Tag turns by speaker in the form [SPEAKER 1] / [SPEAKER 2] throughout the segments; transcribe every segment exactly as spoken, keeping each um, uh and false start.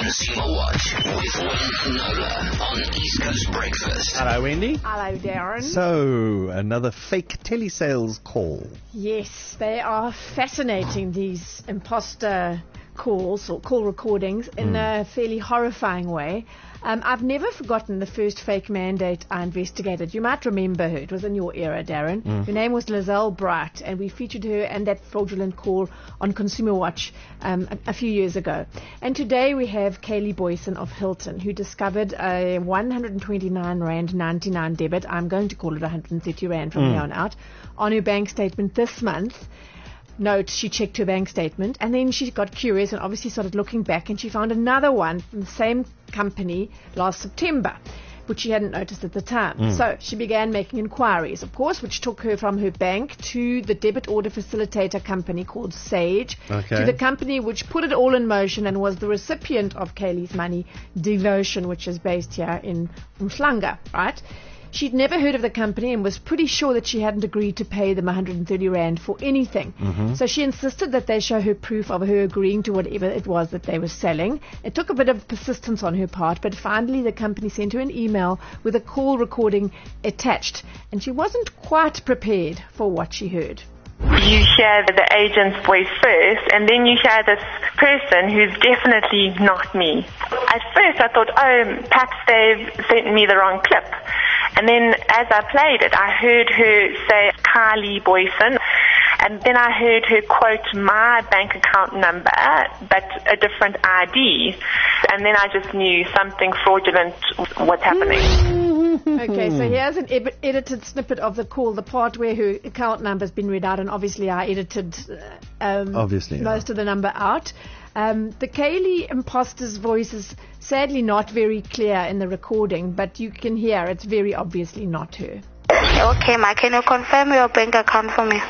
[SPEAKER 1] Consumer Watch with Wendy Nola on East Coast Breakfast.
[SPEAKER 2] Hello, Wendy.
[SPEAKER 3] Hello, Darren.
[SPEAKER 2] So, another fake telesales call.
[SPEAKER 3] Yes, they are fascinating, these imposter calls or call recordings in mm. a fairly horrifying way. Um, I've never forgotten the first fake mandate I investigated. You might remember her. It was in your era, Darren. Mm. Her name was Lizelle Bright, and we featured her and that fraudulent call on Consumer Watch um, a, a few years ago. And today we have Kaylee Boyson of Hilton, who discovered a one hundred twenty-nine rand ninety-nine debit, I'm going to call it one hundred thirty rand from mm. here on out, on her bank statement this month. Note, she checked her bank statement, and then she got curious and obviously started looking back, and she found another one from the same company last September, which she hadn't noticed at the time. Mm. So she began making inquiries, of course, which took her from her bank to the debit order facilitator company called Sage,
[SPEAKER 2] okay.
[SPEAKER 3] to the company which put it all in motion and was the recipient of Kaylee's money, Devotion, which is based here in Umhlanga, right? She'd never heard of the company and was pretty sure that she hadn't agreed to pay them one hundred thirty rand for anything. Mm-hmm. So she insisted that they show her proof of her agreeing to whatever it was that they were selling. It took a bit of persistence on her part, but finally the company sent her an email with a call recording attached, and she wasn't quite prepared for what she heard.
[SPEAKER 4] You hear the agent's voice first, and then you hear this person who's definitely not me. At first I thought, oh, perhaps they've sent me the wrong clip. And then as I played it, I heard her say Kaylee Boyson, and then I heard her quote my bank account number, but a different I D. And then I just knew something fraudulent was happening.
[SPEAKER 3] Okay, so here's an ed- edited snippet of the call, the part where her account number's been read out, and obviously I edited um,
[SPEAKER 2] obviously,
[SPEAKER 3] most
[SPEAKER 2] yeah.
[SPEAKER 3] of the number out. Um, the Kaylee imposter's voice is sadly not very clear in the recording, but you can hear it's very obviously not her.
[SPEAKER 5] Okay, ma, can you confirm your bank account for me?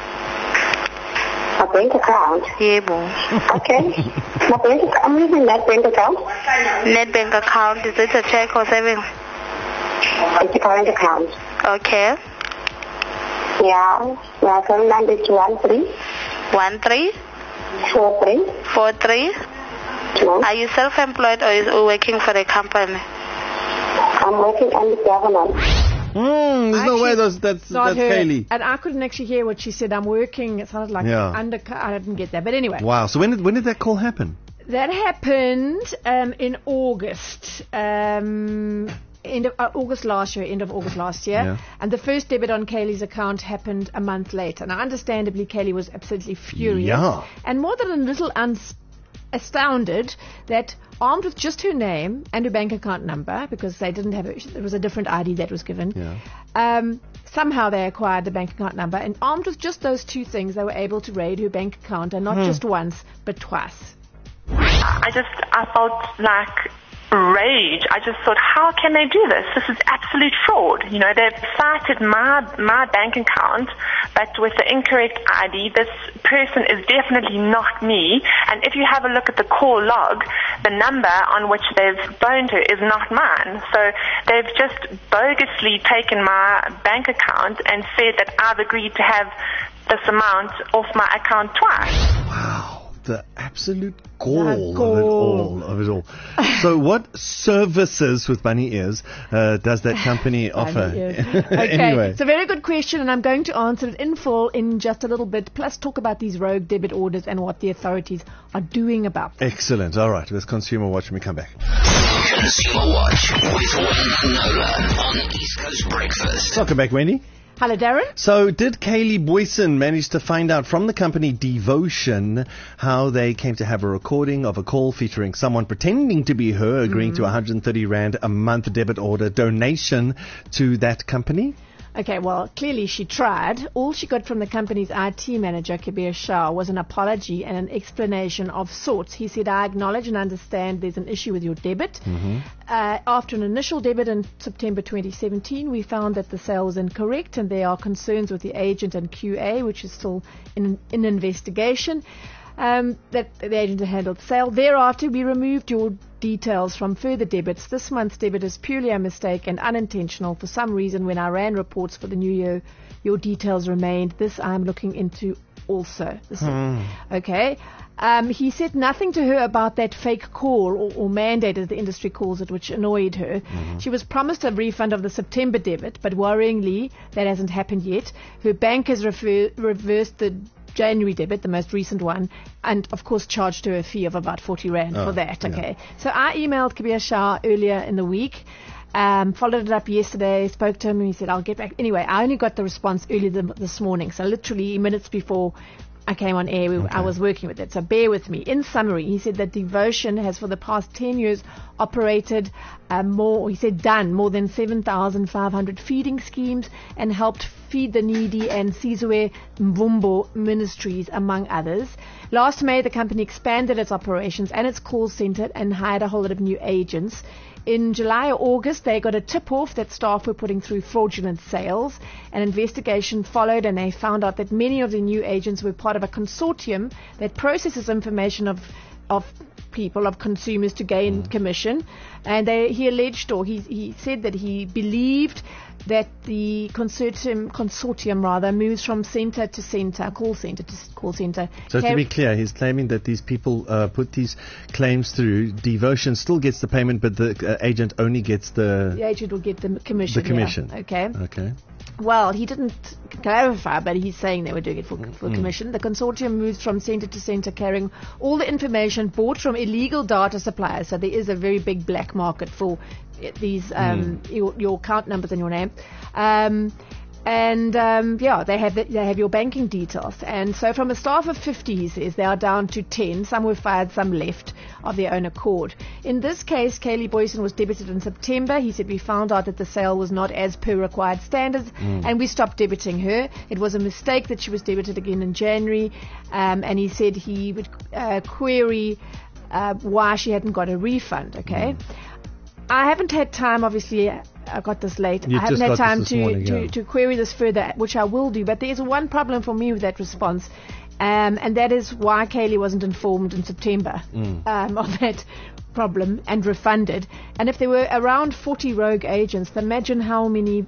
[SPEAKER 6] A bank account?
[SPEAKER 5] Yeah, boo.
[SPEAKER 6] Okay. My bank account, I'm using that bank account.
[SPEAKER 5] Net bank account, is it a check or savings?
[SPEAKER 6] It's a current account.
[SPEAKER 5] Okay.
[SPEAKER 6] Yeah. My account number is one three.
[SPEAKER 5] One three?
[SPEAKER 6] Four three.
[SPEAKER 5] Four three?
[SPEAKER 6] No.
[SPEAKER 5] Are you self-employed or is working for the company?
[SPEAKER 6] I'm working on the government.
[SPEAKER 2] Mm, there's
[SPEAKER 3] Actually,
[SPEAKER 2] no way that's, that's, that's
[SPEAKER 3] her.
[SPEAKER 2] Kaylee.
[SPEAKER 3] And I couldn't actually hear what she said. I'm working. It sounded like
[SPEAKER 2] yeah.
[SPEAKER 3] undercut. I didn't get that. But anyway.
[SPEAKER 2] Wow. So when did, when did that call happen?
[SPEAKER 3] That happened um, in August. Um, end of uh, August last year, end of August last year.
[SPEAKER 2] Yeah.
[SPEAKER 3] And the first debit on Kaylee's account happened a month later. Now, understandably, Kaylee was absolutely furious.
[SPEAKER 2] Yeah.
[SPEAKER 3] And more than a little uns- astounded that armed with just her name and her bank account number, because they didn't have it, there was a different I D that was given.
[SPEAKER 2] Yeah.
[SPEAKER 3] Um, somehow they acquired the bank account number, and armed with just those two things, they were able to raid her bank account, and not
[SPEAKER 2] hmm.
[SPEAKER 3] just once, but twice.
[SPEAKER 4] I just, I felt like rage. I just thought, how can they do this? This is absolute fraud. You know, they've cited my my bank account, but with the incorrect I D. This person is definitely not me. And if you have a look at the call log, the number on which they've phoned her is not mine. So they've just bogusly taken my bank account and said that I've agreed to have this amount off my account twice.
[SPEAKER 2] Wow. The absolute gall,
[SPEAKER 3] The gall.
[SPEAKER 2] of it all. Of it all. So, what services with bunny ears uh, does that company offer?
[SPEAKER 3] Okay,
[SPEAKER 2] Anyway,
[SPEAKER 3] it's a very good question, and I'm going to answer it in full in just a little bit. Plus, talk about these rogue debit orders and what the authorities are doing about them.
[SPEAKER 2] excellent. All right, let's Consumer Watch when we come back.
[SPEAKER 1] Consumer Watch with Wendy Nola on East Coast Breakfast.
[SPEAKER 2] Welcome back, Wendy.
[SPEAKER 3] Hello, Darren.
[SPEAKER 2] So, did Kaylee Boyson manage to find out from the company Devotion how they came to have a recording of a call featuring someone pretending to be her, agreeing mm. to one hundred thirty rand a month debit order donation to that company?
[SPEAKER 3] Okay, well, clearly she tried. All she got from the company's I T manager, Kabir Shah, was an apology and an explanation of sorts. He said, I acknowledge and understand there's an issue with your debit. Mm-hmm. Uh, after an initial debit in September twenty seventeen, we found that the sale was incorrect and there are concerns with the agent and Q A, which is still in, in investigation. Um, that the agent had handled the sale. Thereafter, we removed your details from further debits. This month's debit is purely a mistake and unintentional. For some reason, when I ran reports for the new year, your details remained. This I'm looking into also. Hmm. Okay. Um, he said nothing to her about that fake call or, or mandate, as the industry calls it, which annoyed her. Mm-hmm. She was promised a refund of the September debit, but worryingly, that hasn't happened yet. Her bank has refer- reversed the January debit, the most recent one, and of course charged her a fee of about forty rand oh, for that. Okay. Yeah. So I emailed Kabir Shah earlier in the week. Um, followed it up yesterday, spoke to him, and he said, I'll get back. Anyway, I only got the response early th- this morning, so literally minutes before I came on air, we, okay. I was working with it, so bear with me. In summary, he said that Devotion has for the past ten years operated uh, more, he said done, more than seven thousand five hundred feeding schemes and helped Feed the Needy and Sizwe Mvumbo Ministries, among others. Last May, the company expanded its operations and its call center and hired a whole lot of new agents. In July or August, they got a tip-off that staff were putting through fraudulent sales. An investigation followed, and they found out that many of the new agents were part of a consortium that processes information of of people, of consumers, to gain mm. commission. And they, he alleged, or he, he said that he believed that the consortium, consortium rather, moves from center to center, call center to call center.
[SPEAKER 2] So Car- to be clear, he's claiming that these people uh, put these claims through. Devotion still gets the payment, but the uh, agent only gets the...
[SPEAKER 3] The agent will get the commission.
[SPEAKER 2] The commission.
[SPEAKER 3] Yeah. Okay.
[SPEAKER 2] Okay.
[SPEAKER 3] Well, he didn't clarify, but he's saying they were doing it for, for mm. commission. The consortium moves from center to center, carrying all the information bought from illegal data suppliers. So there is a very big black market for these um, mm. your, your account numbers and your name. Um, And, um, yeah, they have it, they have your banking details. And so from a staff of fifty, he says, they are down to ten. Some were fired, some left of their own accord. In this case, Kaylee Boyson was debited in September. He said, we found out that the sale was not as per required standards, mm. and we stopped debiting her. It was a mistake that she was debited again in January. Um, and he said he would uh, query uh, why she hadn't got a refund, okay? Mm. I haven't had time, obviously, I got this late.
[SPEAKER 2] You
[SPEAKER 3] I haven't had time to,
[SPEAKER 2] morning,
[SPEAKER 3] to,
[SPEAKER 2] yeah.
[SPEAKER 3] to query this further, which I will do. But there's one problem for me with that response, um, and that is why Kaylee wasn't informed in September mm. um, of that problem and refunded. And if there were around forty rogue agents, imagine how many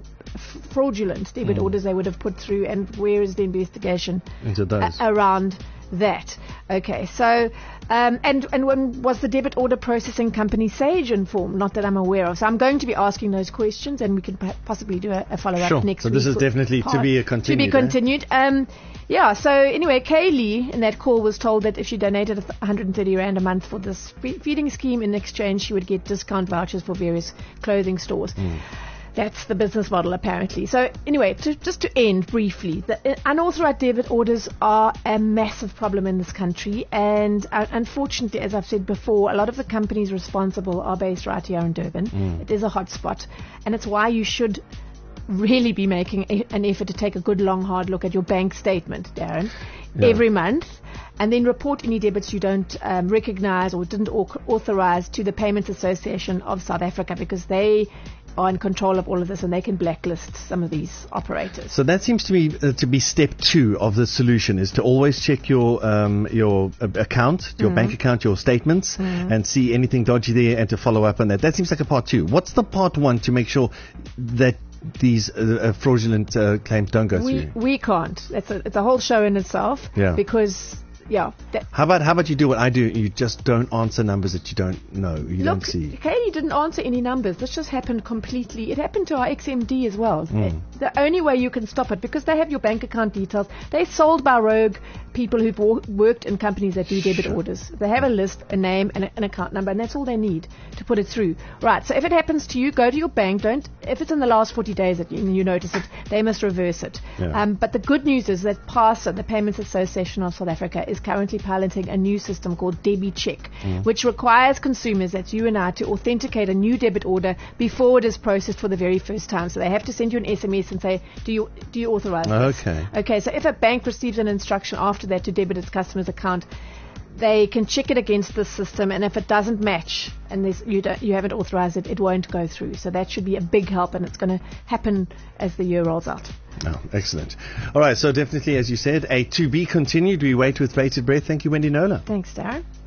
[SPEAKER 3] f- fraudulent debit mm. orders they would have put through, and where is the investigation
[SPEAKER 2] into those
[SPEAKER 3] a- around that? Okay, so um, and and when was the debit order processing company Sage informed? Not that I'm aware of. So I'm going to be asking those questions, and we could p- possibly do a, a follow up
[SPEAKER 2] sure.
[SPEAKER 3] next
[SPEAKER 2] so
[SPEAKER 3] week.
[SPEAKER 2] So this is definitely to be a continued.
[SPEAKER 3] To be continued. Eh? Um, yeah. So anyway, Kaylee in that call was told that if she donated one hundred thirty rand a month for this fe- feeding scheme, in exchange she would get discount vouchers for various clothing stores. Mm. That's the business model, apparently. So anyway, to, just to end briefly, the unauthorized debit orders are a massive problem in this country. And uh, unfortunately, as I've said before, a lot of the companies responsible are based right here in Durban. Mm. It is a hotspot. And it's why you should really be making a, an effort to take a good, long, hard look at your bank statement, Darren, yeah. every month. And then report any debits you don't um, recognize or didn't au- authorize to the Payments Association of South Africa, because they are in control of all of this, and they can blacklist some of these operators.
[SPEAKER 2] So that seems to me uh, to be step two of the solution, is to always check your um, your uh, account, your mm-hmm. bank account, your statements, mm-hmm. and see anything dodgy there, and to follow up on that. That seems like a part two. What's the part one to make sure that these uh, uh, fraudulent uh, claims don't go
[SPEAKER 3] we,
[SPEAKER 2] through?
[SPEAKER 3] We can't. It's a, it's a whole show in itself.
[SPEAKER 2] Yeah.
[SPEAKER 3] Because... Yeah.
[SPEAKER 2] How about how about you do what I do? You just don't answer numbers that you don't know, you
[SPEAKER 3] Look,
[SPEAKER 2] don't see.
[SPEAKER 3] Kaylee didn't answer any numbers. This just happened completely. It happened to our X M D as well. Mm. The only way you can stop it, because they have your bank account details. They're sold by rogue people who've w- worked in companies that do debit sure. orders. They have a list, a name, and a, an account number, and that's all they need to put it through. Right. So if it happens to you, go to your bank. Don't. If it's in the last forty days that you, you notice it, they must reverse it. Yeah. Um, but the good news is that PASA, the Payments Association of South Africa, is currently piloting a new system called DebiCheck, mm. which requires consumers, that's you and I, to authenticate a new debit order before it is processed for the very first time. So they have to send you an S M S and say, do you do you authorize this?
[SPEAKER 2] Okay.
[SPEAKER 3] Okay, so if a bank receives an instruction after that to debit its customer's account, they can check it against the system, and if it doesn't match and there's, you don't, you haven't authorized it, it won't go through. So that should be a big help, and it's going to happen as the year rolls out.
[SPEAKER 2] Oh, excellent. All right, so definitely, as you said, a to be continued. We wait with bated breath. Thank you, Wendy Knowler.
[SPEAKER 3] Thanks, Darren.